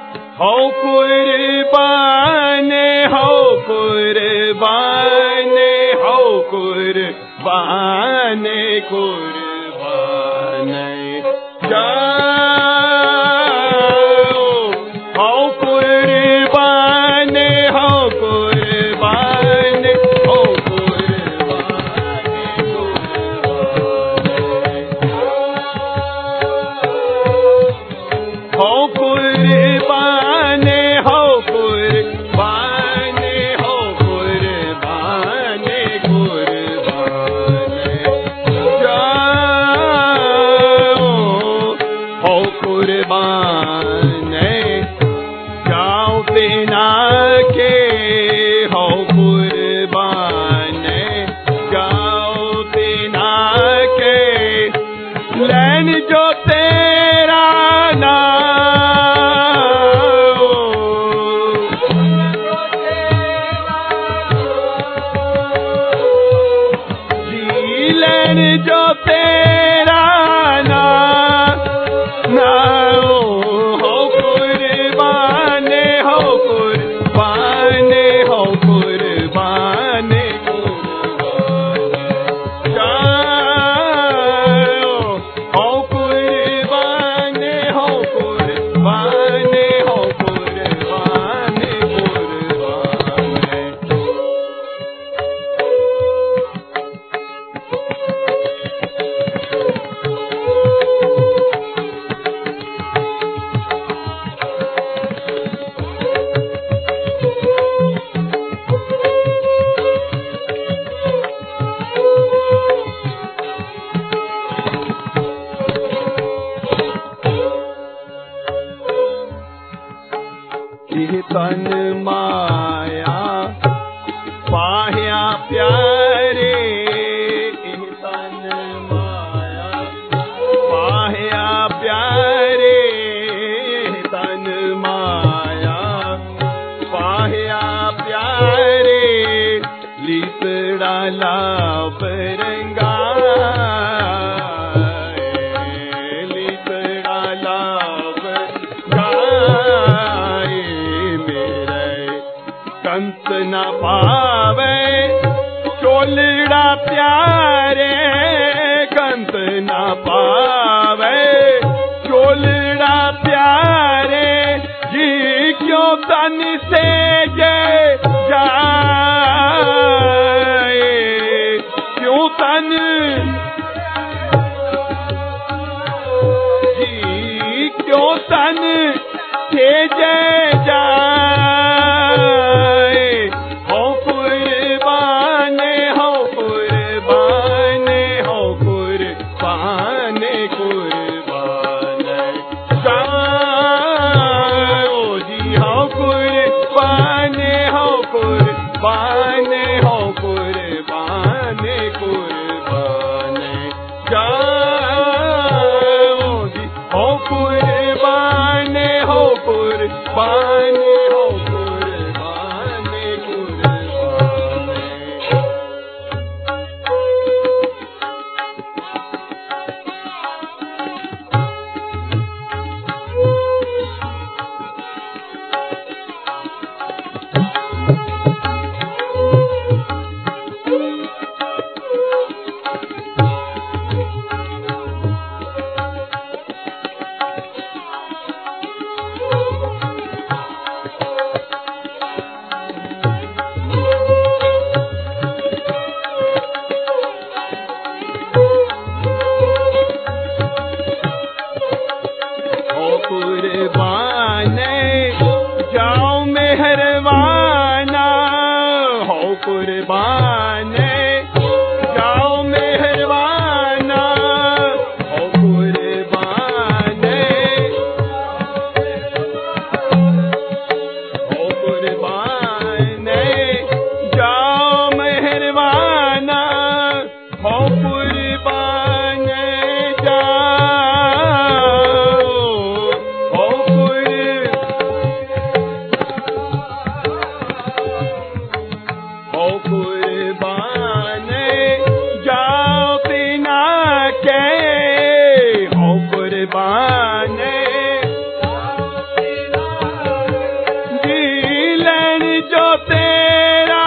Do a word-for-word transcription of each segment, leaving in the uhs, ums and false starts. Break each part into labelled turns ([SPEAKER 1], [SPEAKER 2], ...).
[SPEAKER 1] हो कुर्बाने हो कुर्बाने हो कुर्बाने कुर्बाने जाओ हो कुर्बाने हो कुर्बाने हो कुर्बाने हो कुर्बाने हो कुर्बाने हो कुर्बाने कुर्बाने जाओ हो कुर्बाने जाओ बिना के हो कुर्बाने जाओ बिना के लैन जो तेरा जो तेरा नाम ना हो कुर्बाने हो कुर्बाने हो कुर्बाने जाओ हो कुर्बाने हो कुर्बाने हो कुर्बाने कुर्बाने तन माया पाह्या प्यारे तन माया पाह्या प्यारे तन माया पाह्या प्यारे लीसड़ा लाभ रंगा लीसड़ा लाभ कंस न पावे चोलड़ा प्यारे कंस न पावे चोलड़ा प्यारे जी क्यों तन से जय जाए क्यों तन जी क्यों तन से जय जाए हो कुर्बाने हो कुर्बाने हो कुर्बाने कुर्बाने जाओ जी हो कुर्बाने हो कुर्बाने हो कुर्बाने कुर्बाने जाओ जी हो कुर्बाने हो कुर्बाने हो कुर्बाने कुर्बाने कुर्बाने जाओ मेहरबाना हो कुर्बाने जाओ मेहरबाना हो कुर्बाने हो कुर्बाने जाओ मेहरबाना हो कुर्बाने कुर्बाने तेरा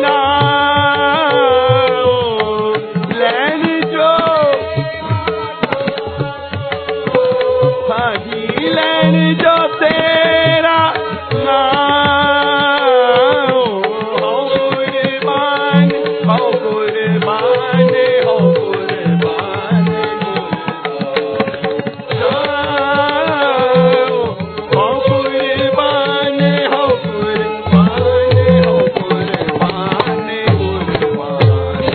[SPEAKER 1] नाम लैन जो हाजी लैन जो तेरा नाम हो कुर्बान हो कुर्बान हो कुर्बान हो कुर्बान हो कुर्बान हो कुर्बान कुर्बान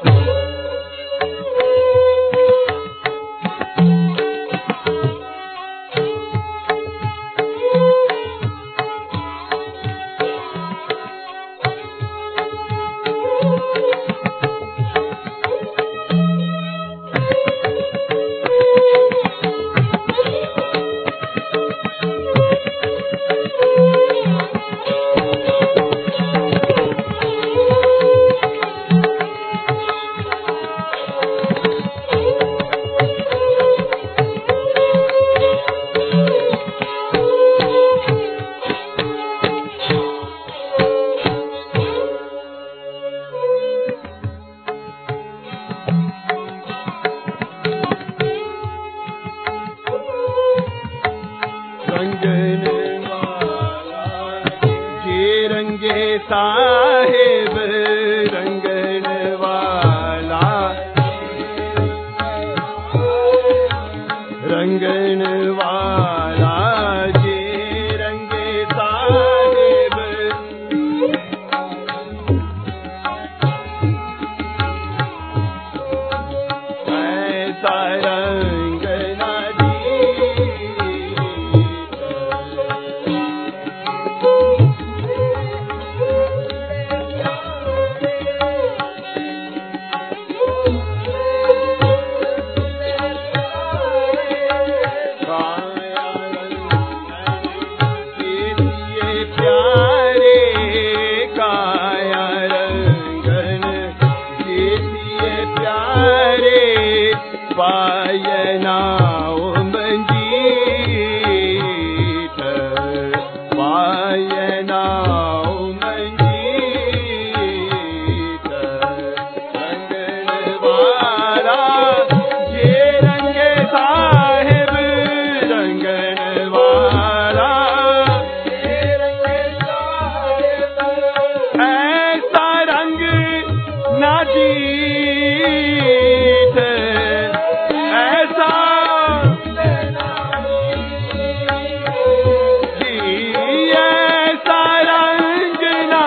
[SPEAKER 1] रंगन वाला ये रंगे साहेब रंगन वाला रंगन वाला ये रंगे साहेब ऐसा रंग ना पायना मंजीठ पायना मंजीठ रंगन वाला ये रंगे साहेब रंगन वाला ये रंगे साहेब ऐसा रंग ना जीठ ऐसा ऐसा रंग ना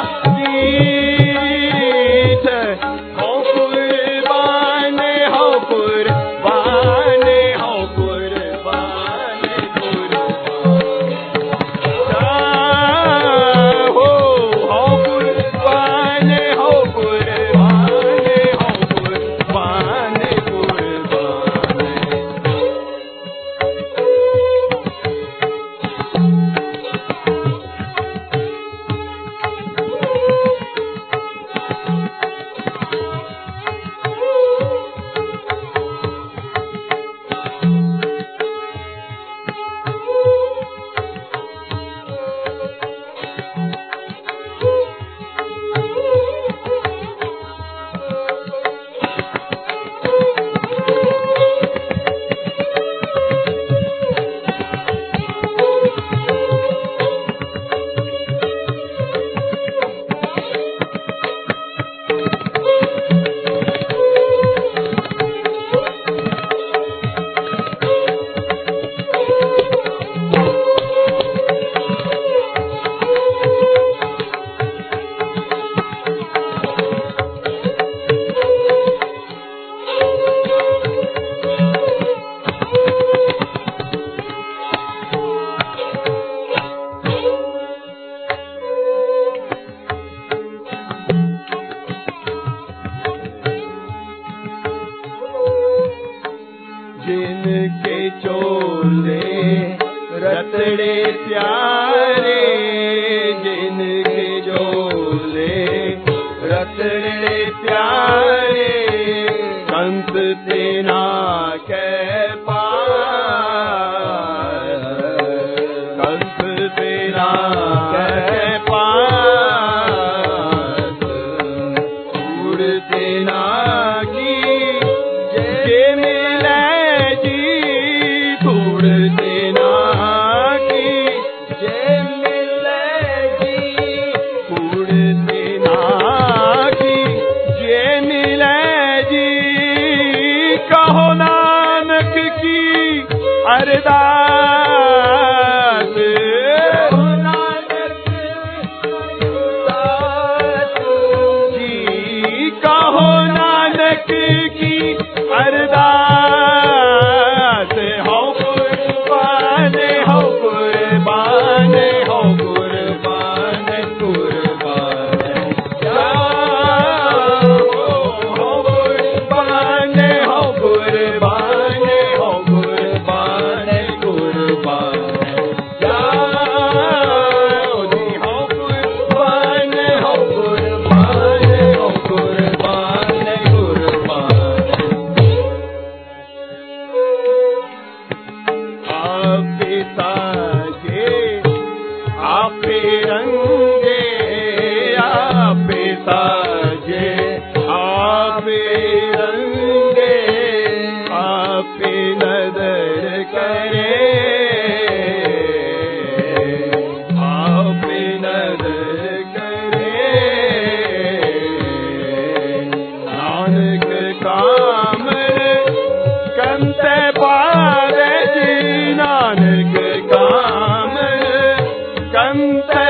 [SPEAKER 1] जीठ हो कुर्बान हो कुर्बान हो कुर्बान कुर्बान हो हो कुर्बान हो कुर्बान हो कुर्बान कुर्बान जिनके चोले रतड़े प्यारे जिनके चोले रतड़े प्यारे कंस तेना के पास कंस तेना के पास रंगे आपे साजे आपे रंगे आपे नदर करे आपे नदर करे नानक कामर कंत पाद जी नानक कामर कंत